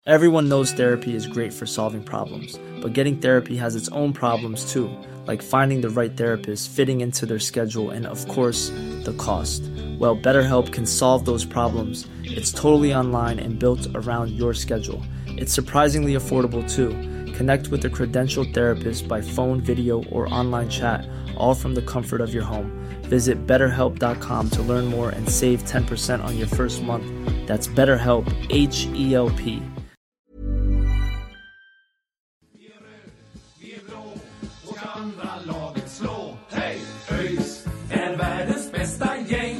Everyone knows therapy is great for solving problems, but getting therapy has its own problems too, like finding the right therapist, fitting into their schedule, and of course, the cost. Well, BetterHelp can solve those problems. It's totally online and built around your schedule. It's surprisingly affordable too. Connect with a credentialed therapist by phone, video, or online chat, all from the comfort of your home. Visit BetterHelp.com to learn more and save 10% on your first month. That's BetterHelp, H-E-L-P. Världens bästa gäng.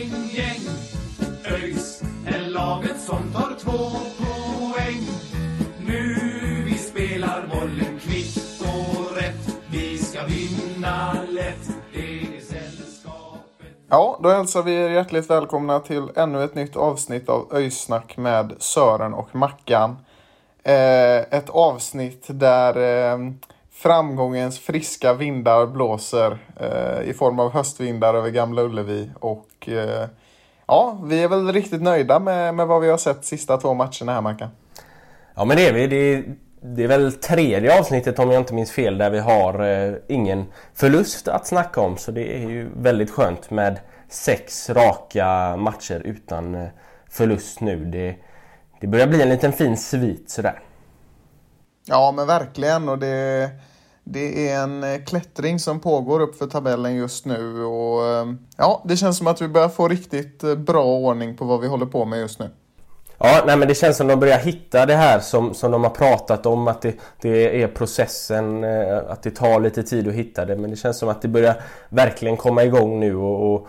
ÖIS är laget som tar 2 poäng. Nu vi spelar bollen kvitt och rätt. Vi ska vinna lätt. Det är sällskapet. Ja, då hälsar vi er hjärtligt välkomna till ännu ett nytt avsnitt av ÖIS-snack med Sören och Mackan. Ett avsnitt där framgångens friska vindar blåser i form av höstvindar över Gamla Ullevi. Och ja, vi är väl riktigt nöjda med vad vi har sett sista 2 matcherna här, Mackan. Ja, men det är vi. Det är väl 3:e avsnittet, om jag inte minns fel, där vi har ingen förlust att snacka om. Så det är ju väldigt skönt med 6 raka matcher utan förlust nu. Det börjar bli en liten fin svit sådär. Ja, men verkligen. Och det är en klättring som pågår upp för tabellen just nu. Och ja, det känns som att vi börjar få riktigt bra ordning på vad vi håller på med just nu. Ja, nej, men det känns som att de börjar hitta det här som de har pratat om, att det är processen, att det tar lite tid att hitta det. Men det känns som att det börjar verkligen komma igång nu och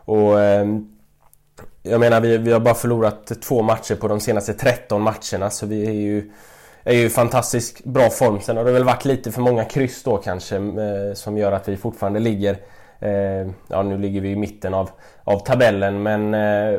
jag menar, vi har bara förlorat 2 matcher på de senaste 13 matcherna, så vi är ju fantastiskt bra form. Sen har det väl varit lite för många kryss då kanske, som gör att vi fortfarande ligger, ja, nu ligger vi i mitten av tabellen, men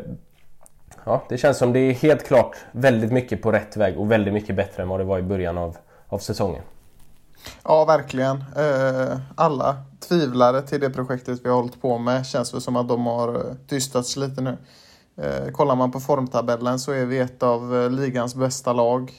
ja, det känns som det är helt klart väldigt mycket på rätt väg och väldigt mycket bättre än vad det var i början av säsongen. Ja, verkligen. Alla tvivlare till det projektet vi har hållit på med känns det som att de har tystats lite nu. Kollar man på formtabellen så är vi ett av ligans bästa lag.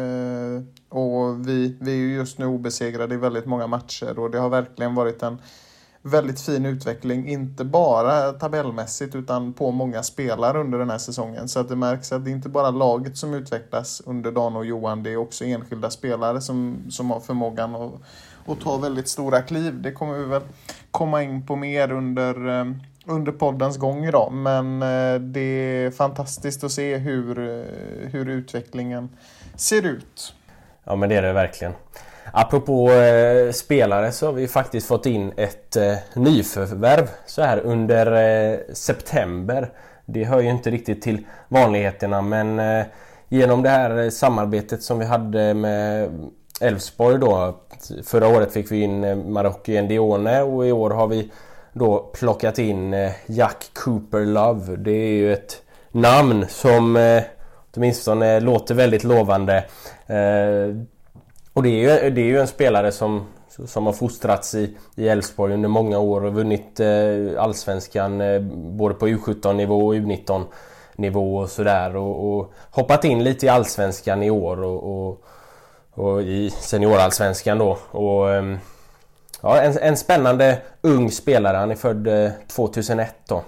Och vi är ju just nu obesegrade i väldigt många matcher. Och det har verkligen varit en väldigt fin utveckling. Inte bara tabellmässigt utan på många spelare under den här säsongen. Så att det märks att det inte bara laget som utvecklas under Dan och Johan. Det är också enskilda spelare som har förmågan att ta väldigt stora kliv. Det kommer vi väl komma in på mer under poddens gång idag, men det är fantastiskt att se hur utvecklingen ser ut. Ja, men det är det verkligen. Apropå spelare så har vi faktiskt fått in ett nyförvärv så här under september. Det hör ju inte riktigt till vanligheterna, men genom det här samarbetet som vi hade med Elfsborg då, förra året fick vi in Marocco Ndione och i år har vi då plockat in Jack Cooper Love. Det är ju ett namn som åtminstone låter väldigt lovande. Och det är ju en spelare som har fostrats i Elfsborg under många år och vunnit allsvenskan både på U17-nivå och U19-nivå och sådär. Och hoppat in lite i allsvenskan i år och i seniorallsvenskan då. Och ja, en spännande ung spelare. Han är född 2001 då.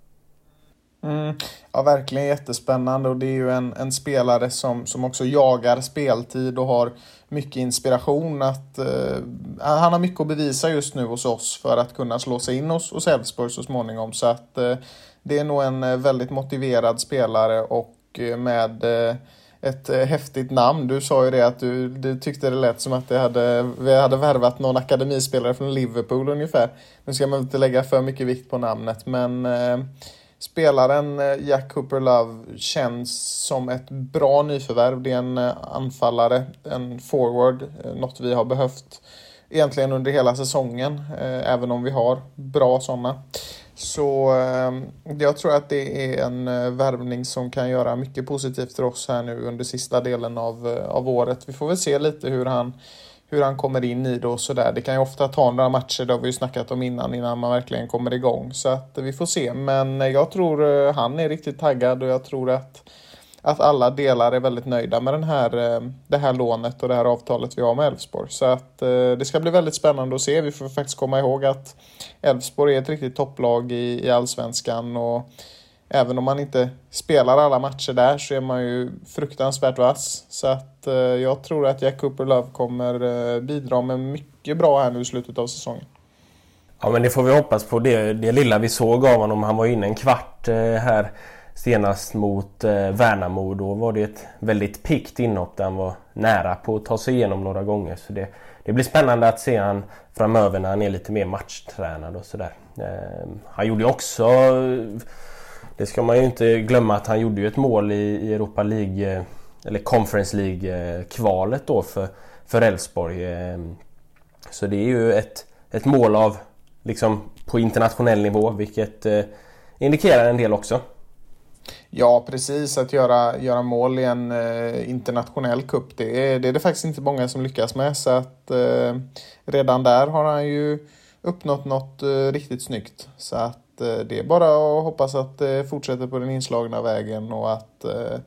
Ja, verkligen jättespännande. Och det är ju en spelare som också jagar speltid och har mycket inspiration. Han har mycket att bevisa just nu hos oss för att kunna slå sig in hos Elfsborg så småningom. Så att det är nog en väldigt motiverad spelare och med ett häftigt namn. Du sa ju det att du tyckte det lät som att vi hade värvat någon akademispelare från Liverpool ungefär. Nu ska man inte lägga för mycket vikt på namnet, men spelaren Jack Cooper Love känns som ett bra nyförvärv. Det är en anfallare, en forward, något vi har behövt egentligen under hela säsongen, även om vi har bra sådana. Så jag tror att det är en värvning som kan göra mycket positivt för oss här nu under sista delen av året. Vi får väl se lite hur han kommer in i det och sådär. Det kan ju ofta ta några matcher, det har vi ju snackat om innan man verkligen kommer igång. Så att vi får se. Men jag tror han är riktigt taggad och jag tror att att alla delar är väldigt nöjda med det här lånet och det här avtalet vi har med Elfsborg. Så att det ska bli väldigt spännande att se. Vi får faktiskt komma ihåg att Elfsborg är ett riktigt topplag i Allsvenskan, och även om man inte spelar alla matcher där så är man ju fruktansvärt vass. Så att jag tror att Jack Cooper-Love kommer bidra med mycket bra här nu i slutet av säsongen. Ja, men det får vi hoppas på. Det lilla vi såg av honom, han var inne en kvart här senast mot Värnamo. Då var det ett väldigt piggt inhopp där han var nära på att ta sig igenom några gånger. Så det blir spännande att se han framöver när han är lite mer matchtränad och sådär. Han gjorde också, det ska man ju inte glömma, att han gjorde ju ett mål i Europa League eller Conference League-kvalet då för Elfsborg. Så det är ju ett mål av liksom på internationell nivå, vilket indikerar en del också. Ja, precis. Att göra mål i en internationell cup, det är det faktiskt inte många som lyckas med. Så att redan där har han ju uppnått något riktigt snyggt. Så att det är bara att hoppas att det fortsätter på den inslagna vägen och att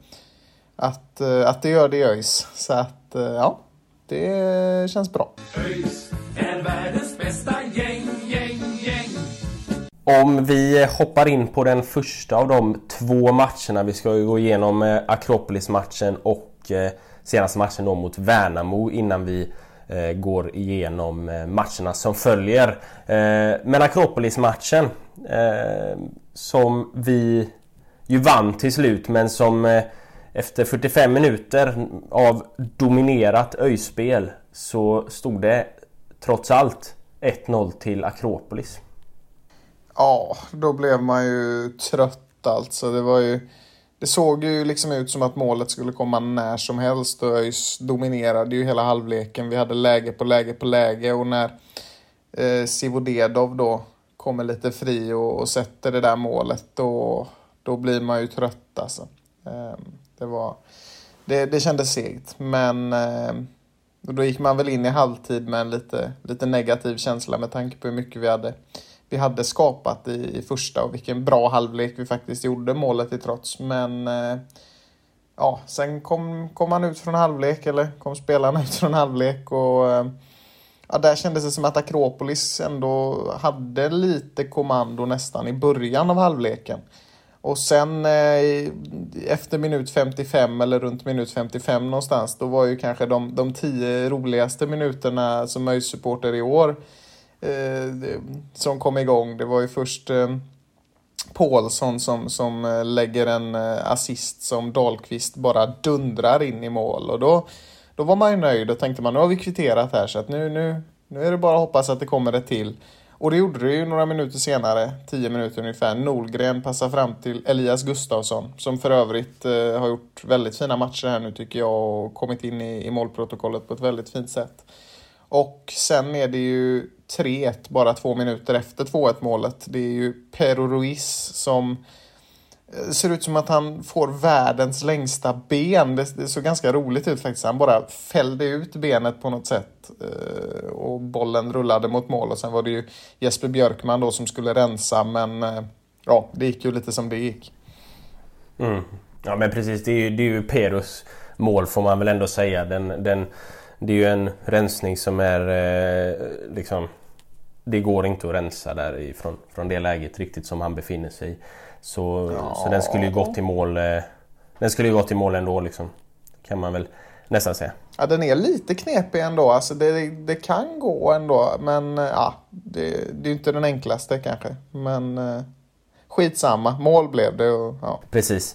det gör det ÖIS. Så att ja, det känns bra. ÖIS är världens bästa gäng. Om vi hoppar in på den första av de 2 matcherna, vi ska ju gå igenom Akropolis-matchen och senaste matchen då mot Värnamo innan vi går igenom matcherna som följer. Men Akropolis-matchen som vi ju vann till slut, men som efter 45 minuter av dominerat ÖIS-spel så stod det trots allt 1-0 till Akropolis. Ja, då blev man ju trött alltså. Det såg ju liksom ut som att målet skulle komma när som helst, och ÖIS dominerade ju hela halvleken. Vi hade läge på läge, och när Sivodedov då kommer lite fri och sätter det där målet, då blir man ju trött alltså. Det kändes segt, men då gick man väl in i halvtid med en lite negativ känsla med tanke på hur mycket vi hade skapat i första, och vilken bra halvlek vi faktiskt gjorde, målet i trots. Men ja, sen kom han ut från halvlek, eller kom spelarna ut från halvlek, och ja, där kändes det som att Akropolis ändå hade lite kommando nästan i början av halvleken. Och sen efter minut 55 eller runt minut 55 någonstans, då var ju kanske de 10 roligaste minuterna som ÖIS-supporter i år som kom igång. Det var ju först Paulsson som lägger en assist som Dahlqvist bara dundrar in i mål, och då var man ju nöjd och tänkte man, nu har vi kvitterat här, så att nu är det bara att hoppas att det kommer ett till. Och det gjorde det ju några minuter senare, 10 minuter ungefär. Nolgren passar fram till Elias Gustafsson, som för övrigt har gjort väldigt fina matcher här nu tycker jag, och kommit in i målprotokollet på ett väldigt fint sätt. Och sen är det ju 3-1 bara 2 minuter efter 2-1 målet. Det är ju Pero Ruiz som ser ut som att han får världens längsta ben. Det såg ganska roligt ut faktiskt. Han bara fällde ut benet på något sätt och bollen rullade mot mål. Och sen var det ju Jesper Björkman då som skulle rensa, men ja, det gick ju lite som det gick. Ja, men precis, det är ju Peros mål får man väl ändå säga. Det är ju en rensning som är liksom, det går inte att rensa där från det läget riktigt som han befinner sig i. Så den skulle ju gått i mål. Den skulle ju gått i mål ändå liksom, kan man väl nästan säga. Ja, den är lite knepig ändå. Alltså det kan gå ändå, men ja, det är ju inte den enklaste kanske. Men skitsamma, mål blev det och, ja. Precis.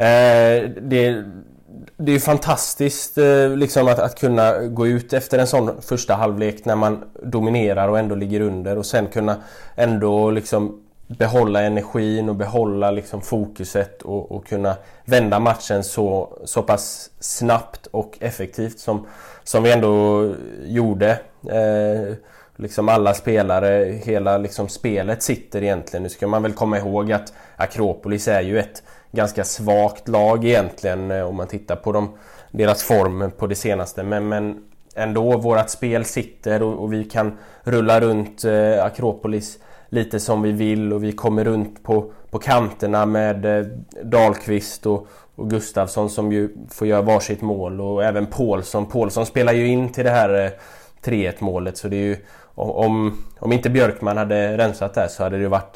Det är ju fantastiskt liksom att kunna gå ut efter en sån första halvlek när man dominerar och ändå ligger under, och sen kunna ändå liksom behålla energin och behålla liksom fokuset och kunna vända matchen så pass snabbt och effektivt som vi ändå gjorde. Liksom alla spelare, hela liksom spelet sitter egentligen. Nu ska man väl komma ihåg att Akropolis är ju ett ganska svagt lag egentligen om man tittar på deras form på det senaste, men ändå vårat spel sitter och vi kan rulla runt Akropolis lite som vi vill och vi kommer runt på kanterna med Dahlqvist och Gustafsson som ju får göra varsitt mål, och även Paulsson spelar ju in till det här 3-1 målet, så det är ju om inte Björkman hade rensat där så hade det ju varit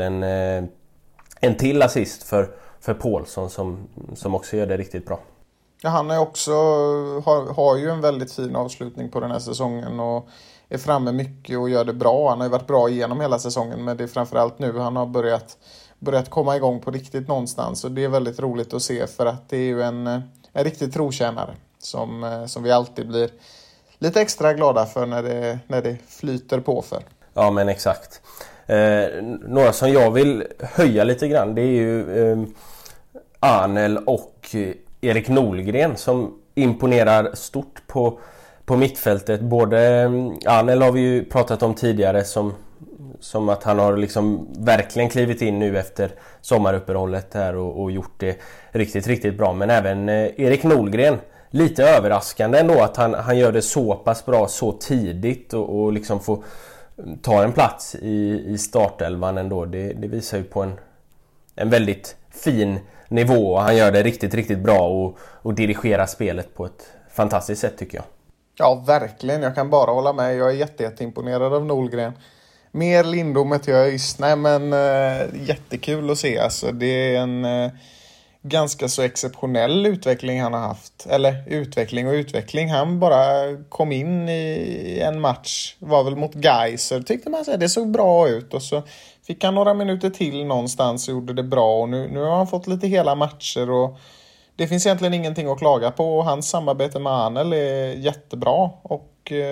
en till assist för Paulsson som också gör det riktigt bra. Ja, han är också har ju en väldigt fin avslutning på den här säsongen och är framme mycket och gör det bra. Han har ju varit bra igenom hela säsongen, men det är framförallt nu han har börjat komma igång på riktigt någonstans, och det är väldigt roligt att se, för att det är ju en riktig trotjänare som vi alltid blir lite extra glada för när det flyter på för. Ja, men exakt. Några som jag vill höja lite grann, det är ju Arnel och Erik Nolgren som imponerar stort på mittfältet. Både Arnel har vi ju pratat om tidigare som att han har liksom verkligen klivit in nu efter sommaruppehållet här och gjort det riktigt, riktigt bra. Men även Erik Nolgren, lite överraskande ändå att han gör det så pass bra så tidigt och liksom får ta en plats i startelvan ändå. Det visar ju på en väldigt fin nivå. Han gör det riktigt, riktigt bra och dirigerar spelet på ett fantastiskt sätt, tycker jag. Ja, verkligen. Jag kan bara hålla med. Jag är jätteimponerad av Nolgren. Mer Lindom än jag just. Nej, men jättekul att se. Alltså, det är en ganska så exceptionell utveckling han har haft. Eller utveckling. Han bara kom in i en match. Var väl mot Geiser. Tyckte man att det såg bra ut. Och så fick han några minuter till någonstans och gjorde det bra. Och nu har han fått lite hela matcher. Och det finns egentligen ingenting att klaga på. Hans samarbete med Arnel är jättebra. Och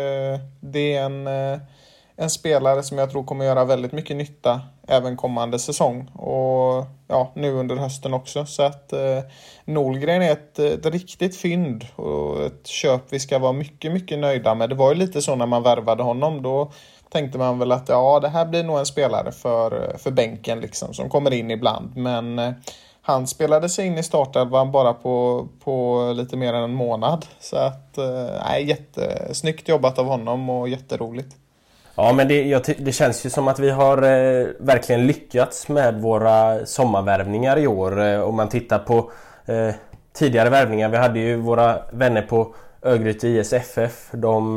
det är en spelare som jag tror kommer göra väldigt mycket nytta även kommande säsong. Och ja, nu under hösten också. Så att Nolgren är ett riktigt fynd. Och ett köp vi ska vara mycket, mycket nöjda med. Det var ju lite så när man värvade honom. Då tänkte man väl att ja, det här blir nog en spelare för bänken liksom, som kommer in ibland. Men han spelade sig in i startelvan bara på lite mer än en månad. Så att jättesnyggt jobbat av honom och jätteroligt. Ja, men det känns ju som att vi har verkligen lyckats med våra sommarvärvningar i år. Om man tittar på tidigare värvningar. Vi hade ju våra vänner på Örgryte ISFF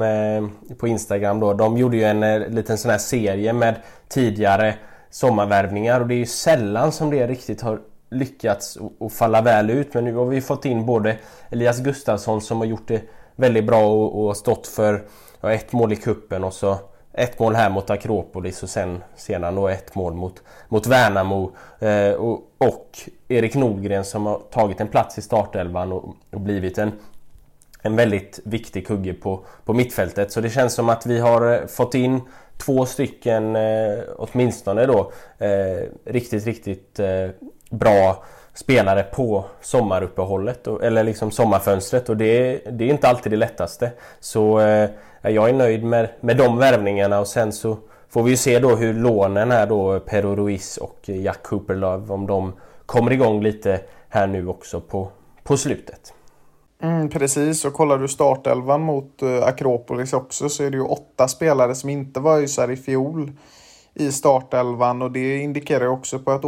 på Instagram då. De gjorde ju en liten sån här serie med tidigare sommarvärvningar. Och det är ju sällan som det riktigt har lyckats att falla väl ut. Men nu har vi fått in både Elias Gustafsson som har gjort det väldigt bra och stått för ett mål i kuppen och så ett mål här mot Akropolis och sedan då ett mål mot Värnamo och Erik Nolgren som har tagit en plats i startelvan och blivit en väldigt viktig kugge på mittfältet. Så det känns som att vi har fått in 2 stycken åtminstone då riktigt, riktigt bra spelare på sommaruppehållet eller liksom sommarfönstret, och det är inte alltid det lättaste. Så jag är nöjd med de värvningarna, och sen så får vi ju se då hur lånen är då, Pero Ruiz och Jack Cooperlove, om de kommer igång lite här nu också på slutet. Precis, och kollar du startelvan mot Akropolis också så är det ju 8 spelare som inte var ysar i fjol i startelvan, och det indikerar också på att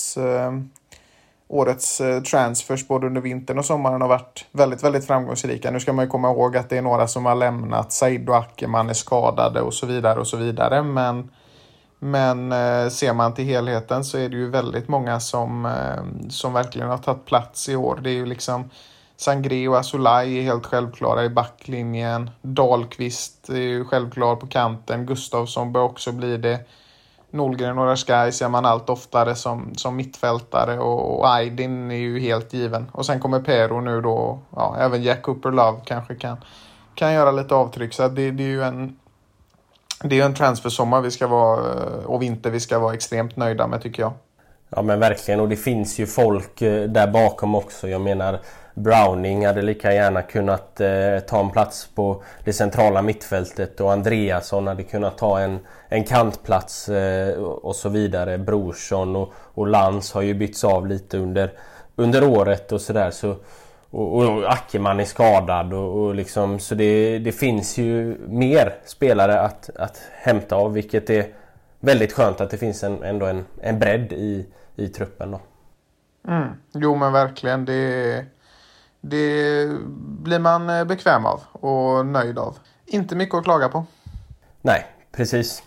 årets transfers både under vintern och sommaren har varit väldigt, väldigt framgångsrika. Nu ska man ju komma ihåg att det är några som har lämnat. Said och Ackerman är skadade och så vidare och så vidare. Men ser man till helheten så är det ju väldigt många som verkligen har tagit plats i år. Det är ju liksom Sangré och Asolaj är helt självklara i backlinjen. Dahlqvist är ju självklar på kanten. Gustafsson bör också bli det. Nolgren och Rashkai ser man allt oftare som mittfältare, och Aydin är ju helt given. Och sen kommer Pero nu då, ja, även Jack Cooperlove kanske kan göra lite avtryck. Så det är ju en transfersommar vi ska vara, och vinter vi ska vara extremt nöjda med, tycker jag. Ja, men verkligen, och det finns ju folk där bakom också. Jag menar, Browning hade lika gärna kunnat ta en plats på det centrala mittfältet, och Andreasson hade kunnat ta en kantplats och så vidare. Brorsson och Lans har ju bytts av lite under året och sådär. Så, och Ackerman är skadad och liksom, så det finns ju mer spelare att hämta av, vilket är väldigt skönt att det finns ändå en bredd i truppen då. Jo men verkligen, det blir man bekväm av och nöjd av. Inte mycket att klaga på. Nej, precis.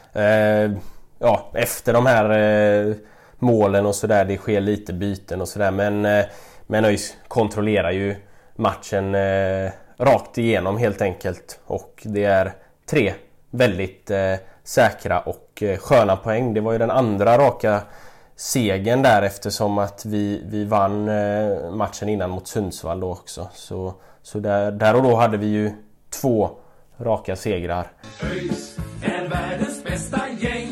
Efter de här målen och sådär, det sker lite byten och sådär, men ÖIS kontrollerar ju matchen rakt igenom helt enkelt, och det är 3 väldigt säkra och sköna poäng. Det var ju den andra raka segern där, eftersom att vi vann matchen innan mot Sundsvall då också. Så där och då hade vi ju 2 raka segrar. ÖIS är världens bästa gäng.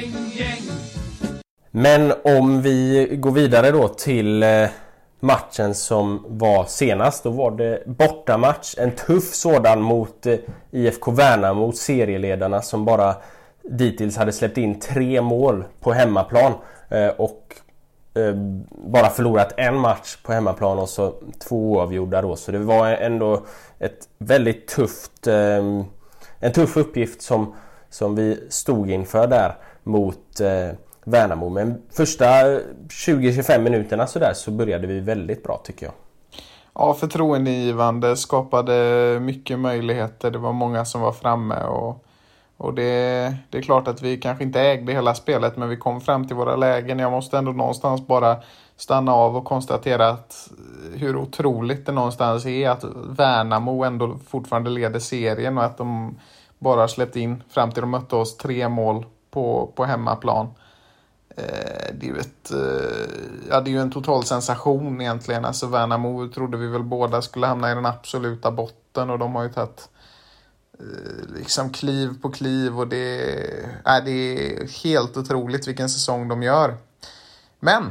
Men om vi går vidare då till matchen som var senast, då var det bortamatch. En tuff sådan mot IFK Värnamo, serieledarna som bara dittills hade släppt in 3 mål på hemmaplan och bara förlorat en match på hemmaplan och så 2 oavgjorda då. Så det var ändå ett väldigt en tuff uppgift som vi stod inför där mot Värnamo. Men första 20-25 minuterna så började vi väldigt bra, tycker jag. Ja, förtroendegivande, skapade mycket möjligheter. Det var många som var framme och det är klart att vi kanske inte ägde hela spelet, men vi kom fram till våra lägen. Jag måste ändå någonstans bara stanna av och konstatera att hur otroligt det någonstans är att Värnamo ändå fortfarande leder serien och att de bara släppt in fram till de mötte oss 3 mål på hemmaplan. Det är ju en total sensation egentligen. Alltså Värnamo trodde vi väl båda skulle hamna i den absoluta botten, och de har ju tagit liksom kliv på kliv, och det är helt otroligt vilken säsong de gör. Men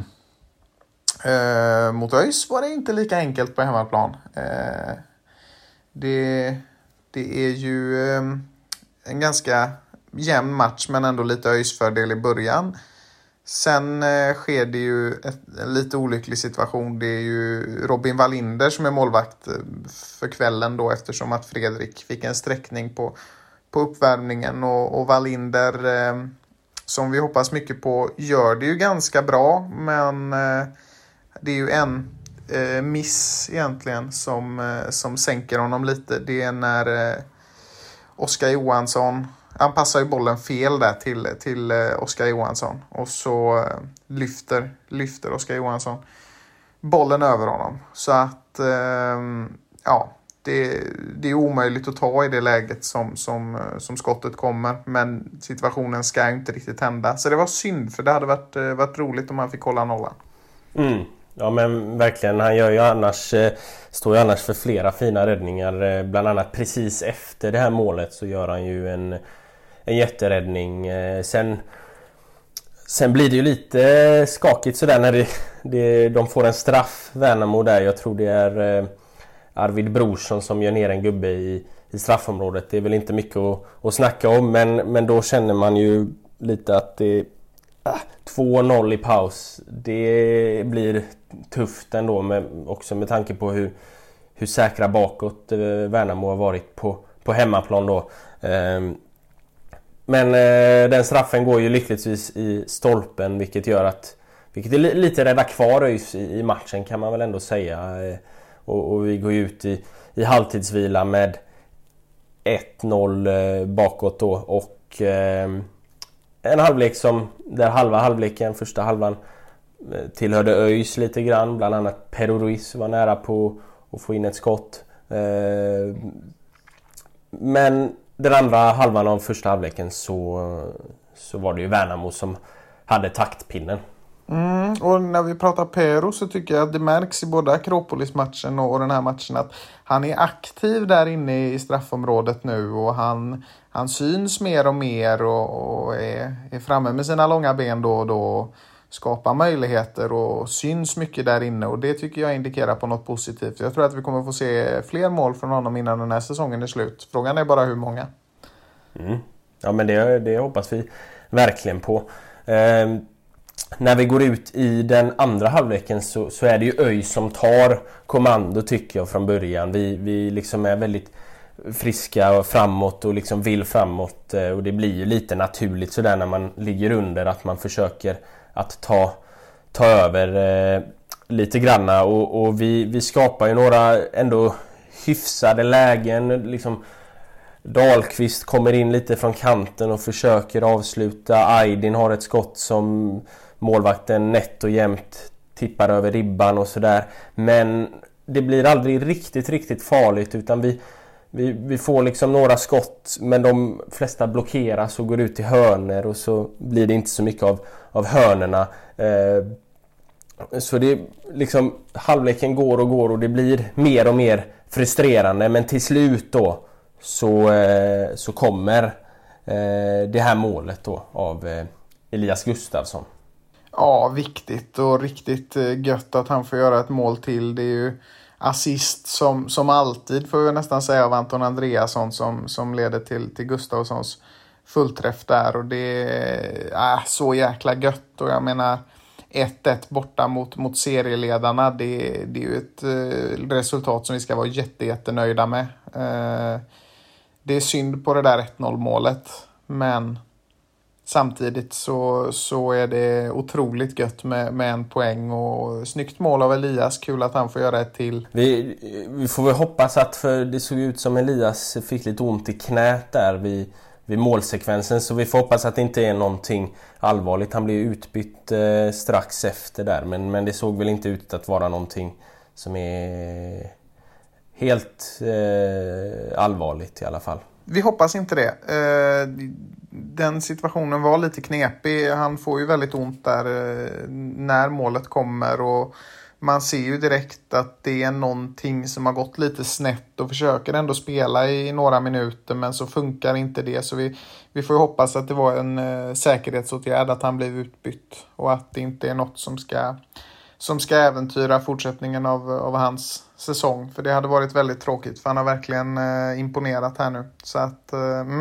mot ÖIS var det inte lika enkelt på hemmaplan. Det är ju en ganska jämn match, men ändå lite ÖIS fördel i början. Sen sker det ju en lite olycklig situation. Det är ju Robin Wallinder som är målvakt för kvällen då, eftersom att Fredrik fick en sträckning på uppvärmningen. Och Wallinder, som vi hoppas mycket på, gör det ju ganska bra. Men det är ju en miss egentligen som sänker honom lite. Det är när Oskar Johansson... Han passar ju bollen fel där till Oskar Johansson. Och så lyfter Oskar Johansson bollen över honom. Så att det är omöjligt att ta i det läget som skottet kommer. Men situationen ska ju inte riktigt hända. Så det var synd, för det hade varit roligt om han fick hålla nollan. Ja, men verkligen, han gör ju står ju annars för flera fina räddningar. Bland annat precis efter det här målet så gör han ju en jätteräddning. Sen blir det ju lite skakigt sådär när de får en straff, Värnamo där. Jag tror det är Arvid Brorsson som gör ner en gubbe i straffområdet. Det är väl inte mycket att snacka om, men då känner man ju lite att det 2-0 i paus. Det blir tufft ändå, också med tanke på hur säkra bakåt Värnamo har varit på hemmaplan då. Men den straffen går ju lyckligtvis i stolpen, vilket är lite rädda kvar i matchen, kan man väl ändå säga. Och vi går ut i halvtidsvila med 1-0 bakåt då, och en halvlek där halvleken, första halvan, tillhörde ÖIS lite grann. Bland annat Pero Ruiz var nära på att få in ett skott. Men den andra halvan av första halvleken så var det ju Värnamo som hade taktpinnen. Och när vi pratar Pero så tycker jag att det märks i både Akropolis-matchen och den här matchen att han är aktiv där inne i straffområdet nu, och han syns mer och mer och är framme med sina långa ben då och då, skapar möjligheter och syns mycket där inne, och det tycker jag indikerar på något positivt. Jag tror att vi kommer få se fler mål från honom innan den här säsongen är slut. Frågan är bara hur många. Ja, men det hoppas vi verkligen på. När vi går ut i den andra halvleken så är det ju ÖIS som tar kommando, tycker jag, från början. Vi liksom är väldigt, friska och framåt och liksom vill framåt, och det blir ju lite naturligt så där när man ligger under att man försöker att ta över lite granna, och vi skapar ju några ändå hyfsade lägen liksom. Dahlqvist kommer in lite från kanten och försöker avsluta. Aydin har ett skott som målvakten nätt och jämnt tippar över ribban och sådär. Men det blir aldrig riktigt farligt, utan vi får liksom några skott, men de flesta blockeras och går ut i hörner, och så blir det inte så mycket av hörnerna. Så det liksom, halvleken går och det blir mer och mer frustrerande, men till slut då så kommer det här målet då av Elias Gustafsson. Ja, viktigt och riktigt gött att han får göra ett mål till. Det är ju assist som alltid, får jag nästan säga, av Anton Andreasson som leder till Gustafssons fullträff där, och det är så jäkla gött. Och jag menar 1-1 borta mot serieledarna, det är ju ett resultat som vi ska vara jättenöjda med. Det är synd på det där 1-0 målet, men samtidigt så är det otroligt gött med en poäng, och snyggt mål av Elias. Kul att han får göra ett till. Vi får väl hoppas att, för det såg ut som Elias fick lite ont i knät där vid målsekvensen, så vi får hoppas att det inte är någonting allvarligt. Han blev utbytt strax efter där, men det såg väl inte ut att vara någonting som är helt allvarligt i alla fall. Vi hoppas inte det. Den situationen var lite knepig. Han får ju väldigt ont där när målet kommer, och man ser ju direkt att det är någonting som har gått lite snett, och försöker ändå spela i några minuter, men så funkar inte det. Så vi får ju hoppas att det var en säkerhetsåtgärd att han blev utbytt, och att det inte är något som ska äventyra fortsättningen av hans säsong. För det hade varit väldigt tråkigt, för han har verkligen imponerat här nu. Så att,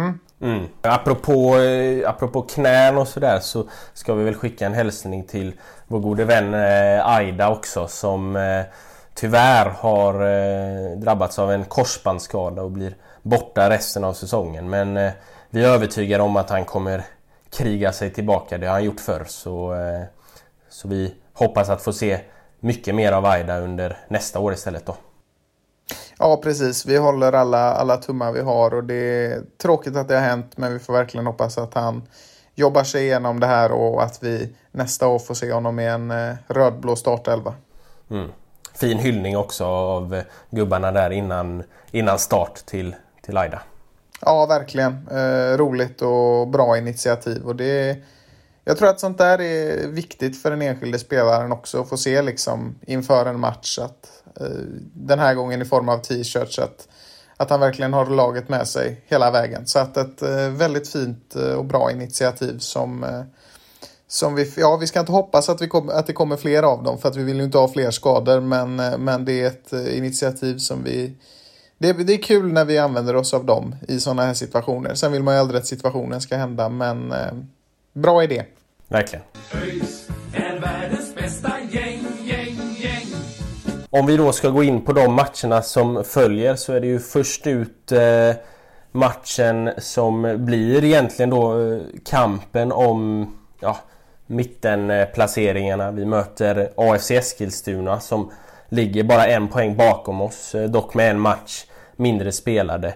Apropå knän och sådär, så ska vi väl skicka en hälsning till vår gode vän Aida också, som tyvärr har drabbats av en korsbandsskada och blir borta resten av säsongen. Men vi är övertygade om att han kommer kriga sig tillbaka. Det har han gjort förr, så vi hoppas att få se mycket mer av Aida under nästa år istället då. Ja, precis. Vi håller alla tummar vi har, och det är tråkigt att det har hänt, men vi får verkligen hoppas att han jobbar sig igenom det här, och att vi nästa år får se honom i en rödblå startelva. Fin hyllning också av gubbarna där innan start till Aida. Ja, verkligen. Roligt och bra initiativ, och jag tror att sånt där är viktigt för den enskilde spelaren också, att få se liksom inför en match, att den här gången i form av t-shirts, att han verkligen har laget med sig hela vägen. Så att ett väldigt fint och bra initiativ som vi ska inte hoppas att det kommer fler av dem, för att vi vill ju inte ha fler skador, men det är ett initiativ som det är kul när vi använder oss av dem i sådana här situationer. Sen vill man ju aldrig att situationen ska hända, men bra idé. Verkligen. ÖIS är världens bästa gäng. Om vi då ska gå in på de matcherna som följer, så är det ju först ut matchen som blir egentligen då kampen om mittenplaceringarna. Vi möter AFC Eskilstuna som ligger bara 1 poäng bakom oss, dock med en match mindre spelade.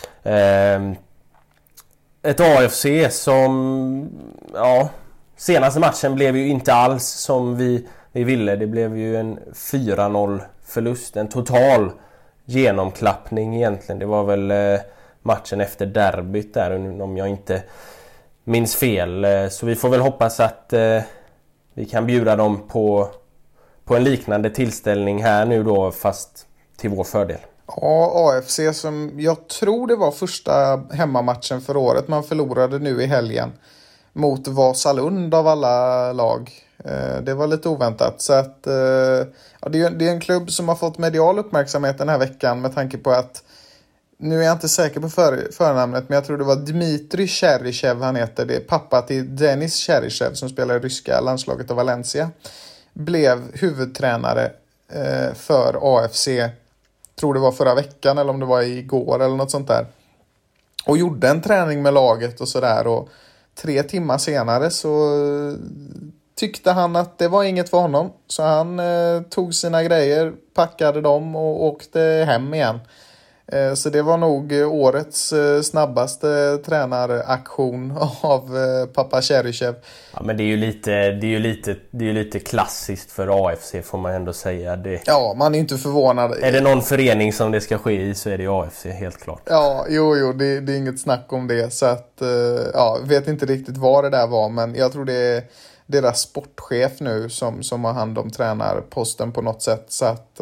Ett AFC som, senaste matchen blev ju inte alls som vi ville. Det blev ju en 4-0 förlust, en total genomklappning egentligen. Det var väl matchen efter derbyt där, om jag inte minns fel. Så vi får väl hoppas att vi kan bjuda dem på en liknande tillställning här nu då, fast till vår fördel. Ja, AFC som jag tror det var första hemmamatchen för året. Man förlorade nu i helgen mot Vasalund av alla lag. Det var lite oväntat. Så att, det är en klubb som har fått medial uppmärksamhet den här veckan, med tanke på att, nu är jag inte säker på förnamnet, men jag tror det var Dmitry Cheryshev han heter. Det är pappa till Denis Cheryshev som spelar i ryska landslaget av Valencia. Blev huvudtränare för AFC tror det var förra veckan eller om det var igår eller något sånt där. Och gjorde en träning med laget och sådär, och 3 timmar senare så tyckte han att det var inget för honom. Så han tog sina grejer, packade dem och åkte hem igen. Så det var nog årets snabbaste tränaraktion av pappa Cheryshev. Ja, men det är ju lite klassiskt för AFC, får man ändå säga. Ja, man är inte förvånad. Är det någon förening som det ska ske i, så är det AFC, helt klart. Ja, jo, det är inget snack om det. Så att, ja, vet inte riktigt vad det där var, men jag tror det är deras sportchef nu som har hand om tränarposten på något sätt. Så att,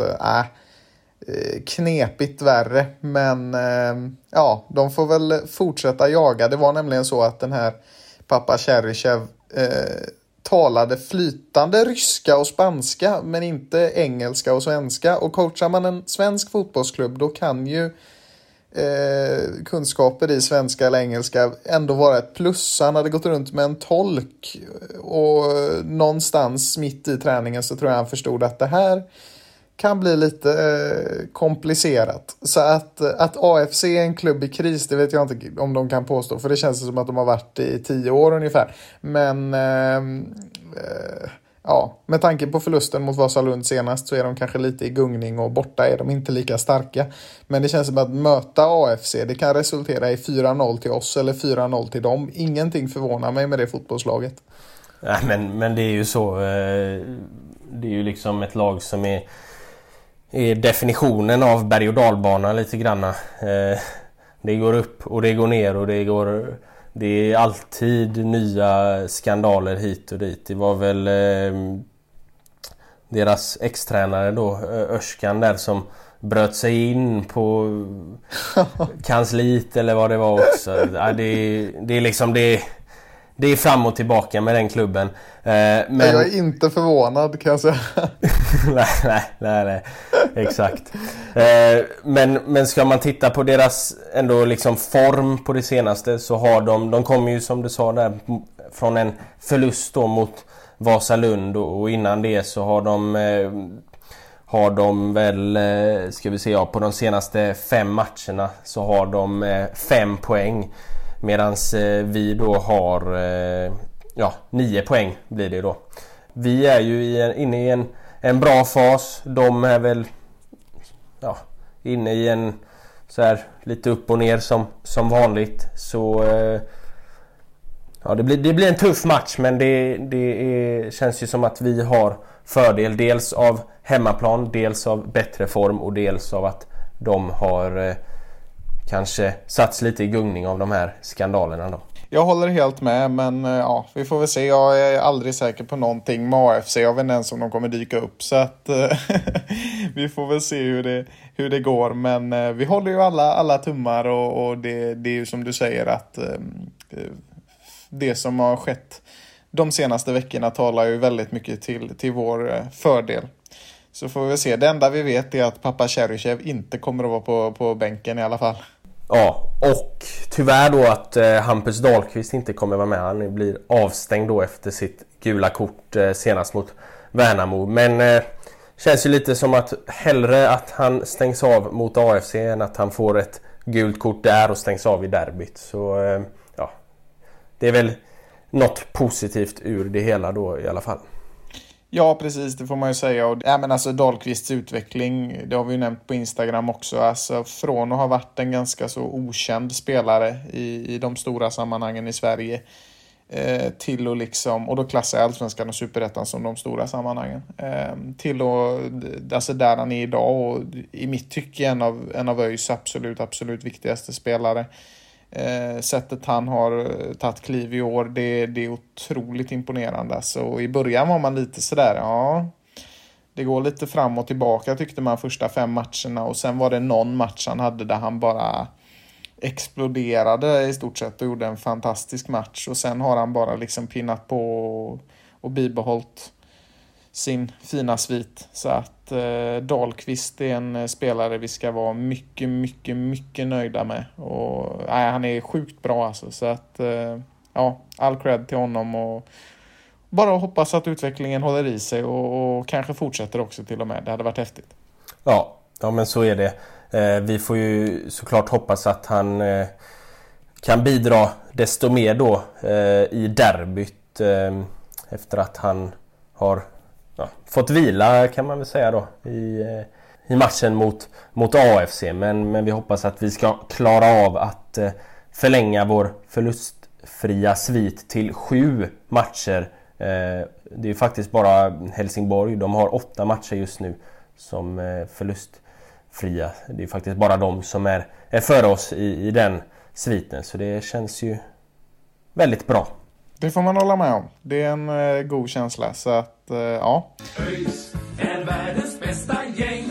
knepigt värre, men ja, de får väl fortsätta jaga. Det var nämligen så att den här pappa Cheryshev talade flytande ryska och spanska, men inte engelska och svenska. Och coachar man en svensk fotbollsklubb, då kan ju kunskaper i svenska eller engelska ändå vara ett plus. Han hade gått runt med en tolk, och någonstans mitt i träningen så tror jag han förstod att det här kan bli lite komplicerat. Så att AFC är en klubb i kris, det vet jag inte om de kan påstå, för det känns som att de har varit i 10 år ungefär. Men ja, med tanke på förlusten mot Vasalund senast så är de kanske lite i gungning, och borta är de inte lika starka. Men det känns som att möta AFC, det kan resultera i 4-0 till oss eller 4-0 till dem. Ingenting förvånar mig med det fotbollslaget. Nej, men det är ju så. Det är ju liksom ett lag som är definitionen av berg- och dalbana lite granna. Det går upp och det går ner, och det är alltid nya skandaler hit och dit. Det var väl deras ex-tränare då, Özcan där, som bröt sig in på kansliet eller vad det var också. Det är liksom det är fram och tillbaka med den klubben. Men jag är inte förvånad, kan jag säga. nej, exakt. Men ska man titta på deras ändå liksom form på det senaste, så har de kommer ju, som du sa där, från en förlust då mot Vasalund, och innan det så har de väl, ska vi se, ja, på de senaste 5 matcherna så har de 5 poäng. Medan vi då har 9 poäng blir det då. Vi är ju inne i en bra fas. De är väl inne i en så här lite upp och ner som vanligt. Så det blir en tuff match, men det känns ju som att vi har fördel dels av hemmaplan, dels av bättre form, och dels av att de har kanske satts lite i gungning av de här skandalerna då. Jag håller helt med, men ja, vi får väl se. Jag är aldrig säker på någonting med AFC. Jag vet inte ens om de kommer dyka upp, så att vi får väl se hur det går. Men vi håller ju alla tummar, och det är ju som du säger att det som har skett de senaste veckorna talar ju väldigt mycket till vår fördel. Så får vi se. Det enda vi vet är att pappa Cheryshev inte kommer att vara på bänken i alla fall. Ja, och tyvärr då att Hampus Dahlqvist inte kommer vara med. Han blir avstängd då efter sitt gula kort senast mot Värnamo. Men känns ju lite som att hellre att han stängs av mot AFC än att han får ett gult kort där och stängs av i derbyt. Så det är väl något positivt ur det hela då i alla fall. Ja, precis, det får man ju säga. Och, men alltså Dahlqvists utveckling, det har vi ju nämnt på Instagram också. Alltså, från att ha varit en ganska så okänd spelare i de stora sammanhangen i Sverige till att liksom, och då klassar jag Allsvenskan och Superettan som de stora sammanhangen, till att, alltså där han är idag, och i mitt tycke en av ÖIS absolut viktigaste spelare. Sättet han har tagit kliv i år, det är otroligt imponerande. Så i början var man lite sådär, det går lite fram och tillbaka tyckte man första 5 matcherna, och sen var det någon match han hade där han bara exploderade i stort sett och gjorde en fantastisk match, och sen har han bara liksom pinnat på och bibehållit sin fina svit. Så att Dahlqvist är en spelare vi ska vara mycket nöjda med, och han är sjukt bra alltså. Så att all cred till honom, och bara hoppas att utvecklingen håller i sig och kanske fortsätter också till och med. Det hade varit häftigt. Ja, Ja, men så är det. Vi får ju såklart hoppas att han kan bidra desto mer då i derbyt efter att han har fått vila, kan man väl säga då, i matchen mot AFC. Men vi hoppas att vi ska klara av att förlänga vår förlustfria svit till 7 matcher. Det är faktiskt bara Helsingborg, de har 8 matcher just nu som förlustfria. Det är faktiskt bara de som är före oss i den sviten, så det känns ju väldigt bra. Det får man hålla med om. Det är en god känsla, så att ja. ÖIS är världens bästa gäng.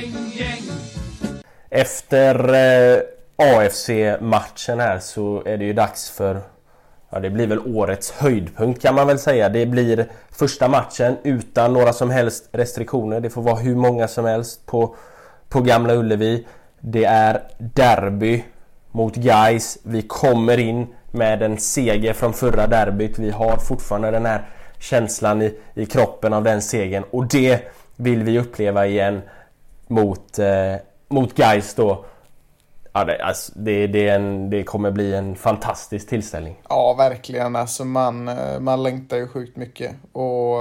Efter AFC-matchen här så är det ju dags för, det blir väl årets höjdpunkt kan man väl säga. Det blir första matchen utan några som helst restriktioner. Det får vara hur många som helst på Gamla Ullevi. Det är derby mot Gais. Vi kommer in med en seger från förra derbyt. Vi har fortfarande den här känslan i kroppen av den segern. Och det vill vi uppleva igen mot Gais då. Ja, det kommer bli en fantastisk tillställning. Ja, verkligen. Alltså man längtar ju sjukt mycket. Och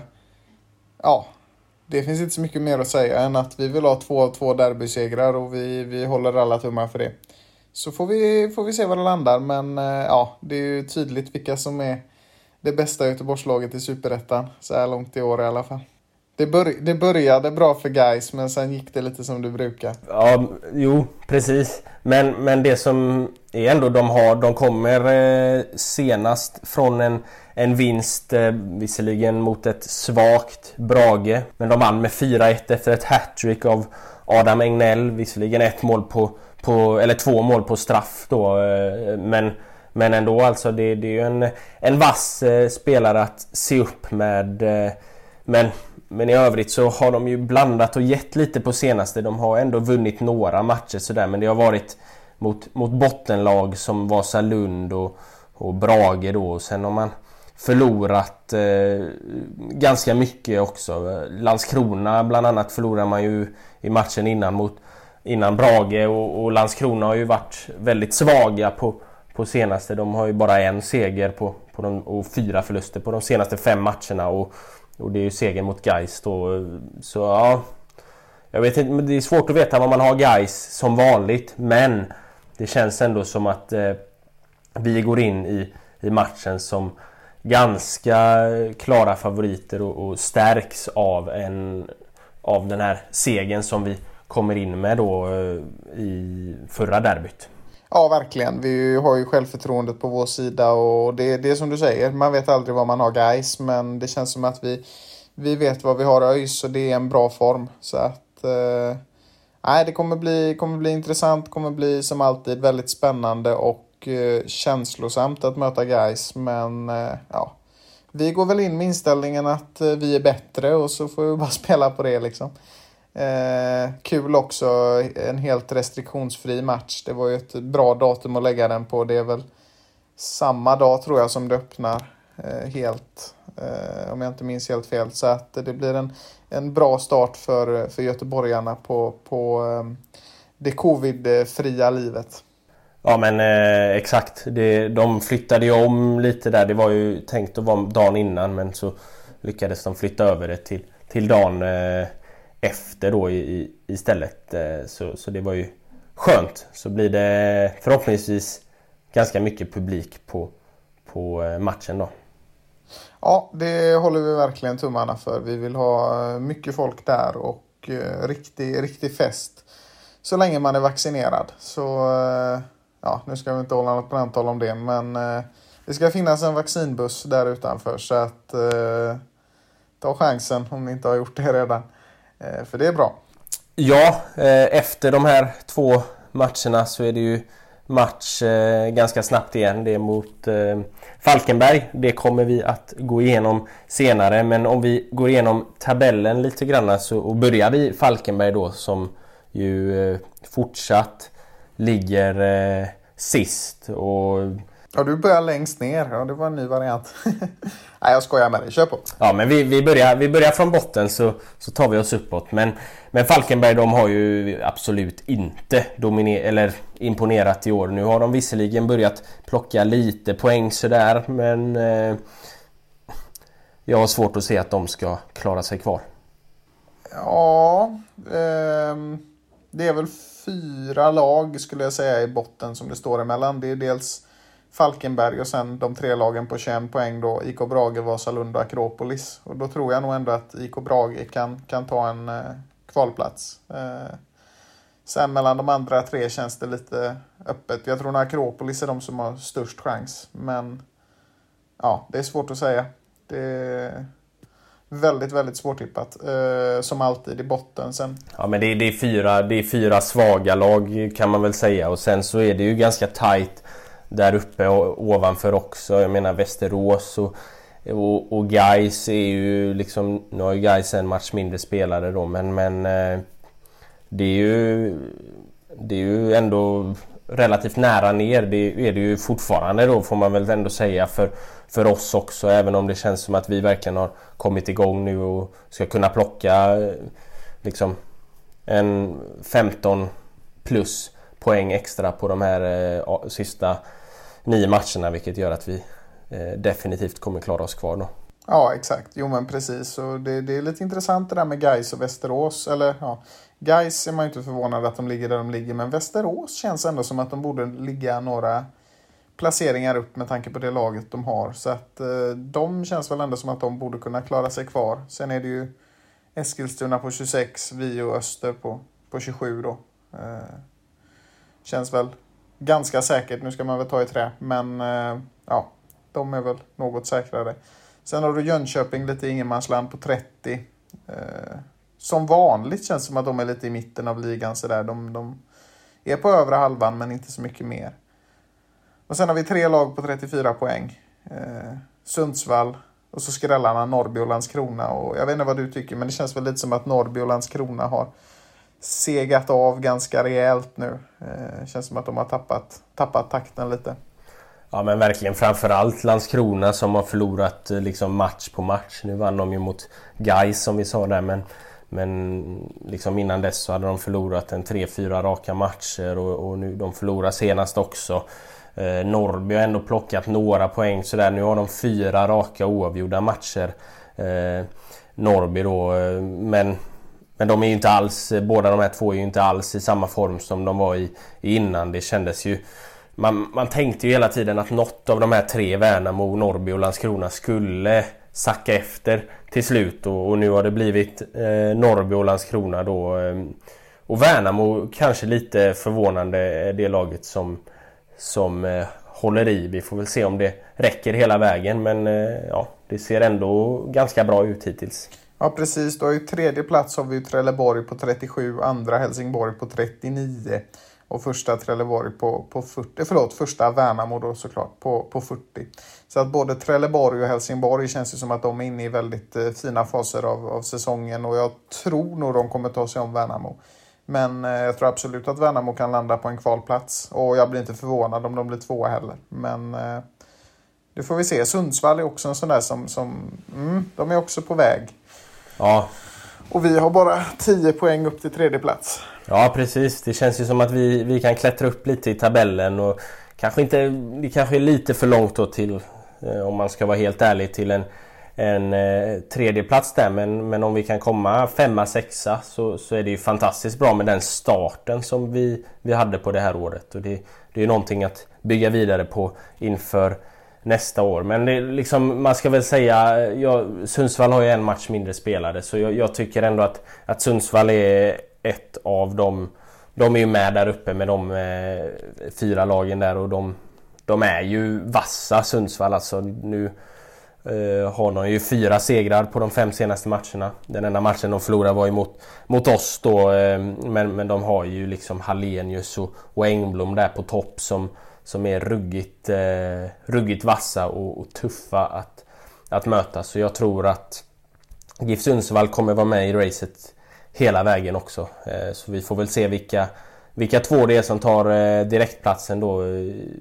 ja, det finns inte så mycket mer att säga än att vi vill ha två derbysegrar och vi håller alla tummar för det. Så får vi se var det landar. Men ja, det är ju tydligt vilka som är det bästa Göteborgslaget i Superettan. Så här långt i år i alla fall. Det började bra för Gais, men sen gick det lite som du brukar. Ja, jo, precis. Men det som är ändå de kommer senast från en vinst, visserligen mot ett svagt Brage. Men de vann med 4-1 efter ett hattrick av Adam Engnell. Visserligen 2 mål på straff då. Men ändå alltså, det är ju en vass spelare att se upp med. Men i övrigt så har de ju blandat och gett lite på senaste. De har ändå vunnit några matcher sådär, men det har varit mot bottenlag som Vasalund och Brage då. Och sen har man förlorat ganska mycket också. Landskrona bland annat förlorar man ju i matchen innan Brage, och Landskrona har ju varit väldigt svaga på senaste. De har ju bara en seger på och 4 förluster på de senaste 5 matcherna, och det är ju segern mot Gais då. Så ja, jag vet inte, men det är svårt att veta vad man har Gais som vanligt, men det känns ändå som att vi går in i matchen som ganska klara favoriter och stärks av den här segern som vi kommer in med då i förra derbyt. Ja, verkligen. Vi har ju självförtroendet på vår sida, och det är som du säger, man vet aldrig vad man har Gais, men det känns som att vi vet vad vi har ÖIS, och det är en bra form. Så att det kommer bli intressant, kommer bli som alltid väldigt spännande och känslosamt att möta Gais, men vi går väl in med inställningen att vi är bättre, och så får vi bara spela på det liksom. Kul också, en helt restriktionsfri match. Det var ju ett bra datum att lägga den på. Det är väl samma dag tror jag som det öppnar helt, om jag inte minns helt fel. Så att det blir en bra start för göteborgarna på det covid-fria livet. Ja, men exakt. De flyttade ju om lite där. Det var ju tänkt att vara dagen innan, men så lyckades de flytta över det till dagen efter då istället. Så det var ju skönt. Så blir det förhoppningsvis ganska mycket publik på matchen då. Ja, det håller vi verkligen tummarna för. Vi vill ha mycket folk där och riktig fest. Så länge man är vaccinerad. Så nu ska vi inte hålla något brandtal om det. Men det ska finnas en vaccinbuss där utanför. Så att ta chansen om ni inte har gjort det redan. För det är bra. Ja, efter de här 2 matcherna så är det ju match ganska snabbt igen. Det är mot Falkenberg. Det kommer vi att gå igenom senare. Men om vi går igenom tabellen lite grann och börjar i Falkenberg då, som ju fortsatt ligger sist. Och Ja, du börjar längst ner. Ja, det var en ny variant. Nej, jag skojar med dig. Kör på. Ja, men vi börjar från botten så tar vi oss uppåt. Men Falkenberg, de har ju absolut inte imponerat i år. Nu har de visserligen börjat plocka lite poäng sådär, men jag har svårt att se att de ska klara sig kvar. Ja, det är väl 4 lag skulle jag säga i botten som det står emellan. Det är dels Falkenberg och sen de 3 lagen på 21 poäng då, IK Brage, Vasalund och Akropolis. Och då tror jag nog ändå att IK Brage kan ta en kvalplats. Sen mellan de andra 3 känns det lite öppet. Jag tror att Akropolis är de som har störst chans. Men ja, det är svårt att säga. Det är väldigt, väldigt svårtippat. Som alltid i botten sen. Ja, men det är 4 svaga lag kan man väl säga. Och sen så är det ju ganska tajt där uppe och ovanför också. Jag menar Västerås och Gais är ju liksom, nu har ju Gais en match mindre spelare då, men det är ju ändå relativt nära ner. Det är det ju fortfarande då, får man väl ändå säga för oss också, även om det känns som att vi verkligen har kommit igång nu och ska kunna plocka liksom en 15 plus poäng extra på de här sista 9 matcherna, vilket gör att vi definitivt kommer klara oss kvar då. Ja, exakt. Jo, men precis. Och det är lite intressant det där med Gais och Västerås. Eller ja, Gais är man ju inte förvånad att de ligger där de ligger, men Västerås känns ändå som att de borde ligga några placeringar upp med tanke på det laget de har. Så att de känns väl ändå som att de borde kunna klara sig kvar. Sen är det ju Eskilstuna på 26, vi och Öster på 27 då. Känns väl ganska säkert. Nu ska man väl ta i trä. Men ja, de är väl något säkrare. Sen har du Jönköping lite ingenmansland på 30. Som vanligt känns det som att de är lite i mitten av ligan. Så där. De är på övre halvan men inte så mycket mer. Och sen har vi 3 lag på 34 poäng. Sundsvall. Och så skrällarna Norrby och Landskrona. Och jag vet inte vad du tycker, men det känns väl lite som att Norrby och Landskrona har segat av ganska rejält nu. Känns som att de har tappat takten lite. Ja, men verkligen, framförallt Landskrona som har förlorat liksom match på match. Nu vann de ju mot Gais som vi sa där, men liksom innan dess så hade de förlorat 3-4 raka matcher och nu de förlorar senast också. Norrby har ändå plockat några poäng så där. Nu har de 4 raka oavgjorda matcher. Norrby då, men de är ju inte alls, båda de här 2 är ju inte alls i samma form som de var i innan. Det kändes ju, man tänkte ju hela tiden att något av de här 3, Värnamo, Norrby och Landskrona, skulle sacka efter till slut. Och nu har det blivit Norrby och Landskrona då. Och Värnamo kanske lite förvånande, det laget som håller i. Vi får väl se om det räcker hela vägen, men ja, det ser ändå ganska bra ut hittills. Ja, precis. Då är ju 3:e plats har vi Trelleborg på 37, andra Helsingborg på 39 och första Trelleborg på 40, första Värnamo då såklart på 40. Så att både Trelleborg och Helsingborg känns det som att de är inne i väldigt fina faser av säsongen, och jag tror nog de kommer ta sig om Värnamo. Men jag tror absolut att Värnamo kan landa på en kvalplats, och jag blir inte förvånad om de blir 2 heller. Men det får vi se. Sundsvall är också en sån där som de är också på väg. Ja. Och vi har bara 10 poäng upp till 3:e plats. Ja, precis. Det känns ju som att vi kan klättra upp lite i tabellen, och det kanske är lite för långt då till, om man ska vara helt ärlig, till en 3:e plats där, men om vi kan komma 5, 6 så är det ju fantastiskt bra med den starten som vi hade på det här året, och det är ju någonting att bygga vidare på inför nästa år. Men det, liksom, man ska väl säga, Sundsvall har ju en match mindre spelare, så jag tycker ändå att Sundsvall är ett av dem. De är ju med där uppe med de 4 lagen där, och de är ju vassa, Sundsvall. Alltså nu har de ju 4 segrar på de 5 senaste matcherna. Den enda matchen de förlorade var ju mot oss då, men de har ju liksom Hallenius och Engblom där på topp som är ruggigt vassa och tuffa att möta. Så jag tror att GIF Sundsvall kommer vara med i racet hela vägen också. Så vi får väl se vilka 2 det är som tar direktplatsen då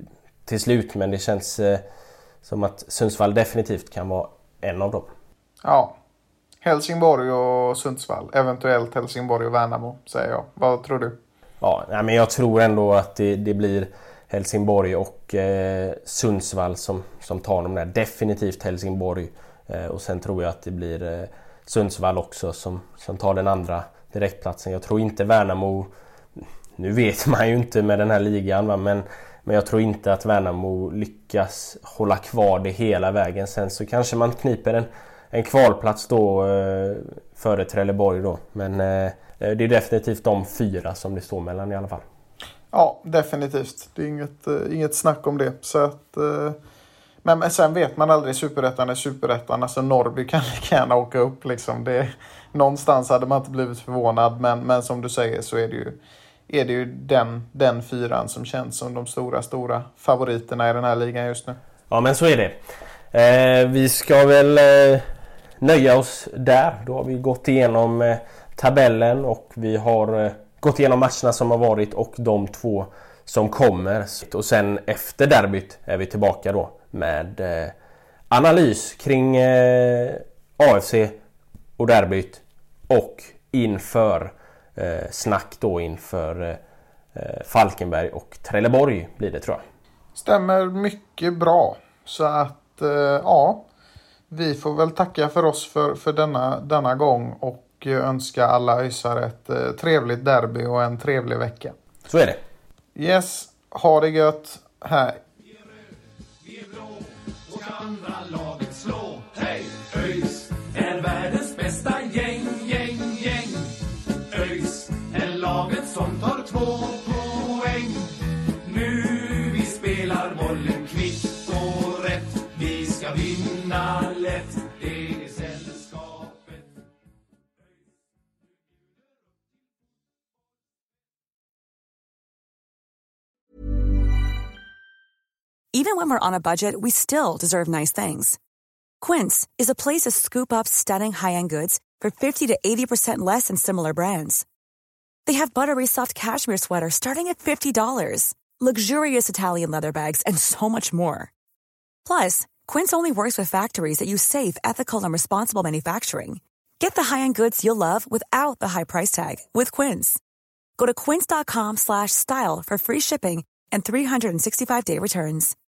till slut. Men det känns som att Sundsvall definitivt kan vara en av dem. Ja, Helsingborg och Sundsvall. Eventuellt Helsingborg och Värnamo, säger jag. Vad tror du? Ja, men jag tror ändå att det blir Helsingborg och Sundsvall som tar dem där. Definitivt Helsingborg. Och sen tror jag att det blir Sundsvall också som tar den andra direktplatsen. Jag tror inte Värnamo... Nu vet man ju inte med den här ligan, va? Men jag tror inte att Värnamo lyckas hålla kvar det hela vägen. Sen så kanske man kniper en kvalplats då före Trelleborg då. Men det är definitivt de 4 som det står mellan i alla fall. Ja, definitivt. Det är inget snack om det. Så att, men sen vet man aldrig, Superettan är Superettan. Alltså Norrby kan lika gärna åka upp. Liksom. Någonstans hade man inte blivit förvånad. Men som du säger så är det ju den 4 som känns som de stora favoriterna i den här ligan just nu. Ja, men så är det. Vi ska väl nöja oss där. Då har vi gått igenom tabellen och vi har gått igenom matcherna som har varit och de 2 som kommer. Och sen efter derbyt är vi tillbaka då med analys kring AFC och derbyt och inför snack då inför Falkenberg och Trelleborg blir det, tror jag. Stämmer mycket bra. Så att ja, vi får väl tacka för oss för denna gång och önska alla ÖISare ett trevligt derby och en trevlig vecka. Så är det. Yes, ha det gött. Hej. Vi är blå och ska andra laget slå. Hej! ÖIS är världens bästa gäng. ÖIS är laget som tar 2 poäng. Nu vi spelar bollen kvitt och rätt. Vi ska vinna lätt. Det är sällskapet. Even when we're on a budget, we still deserve nice things. Quince is a place to scoop up stunning high-end goods for 50 to 80% less than similar brands. They have buttery soft cashmere sweaters starting at $50, luxurious Italian leather bags, and so much more. Plus, Quince only works with factories that use safe, ethical, and responsible manufacturing. Get the high-end goods you'll love without the high price tag with Quince. Go to quince.com/style for free shipping and 365-day returns.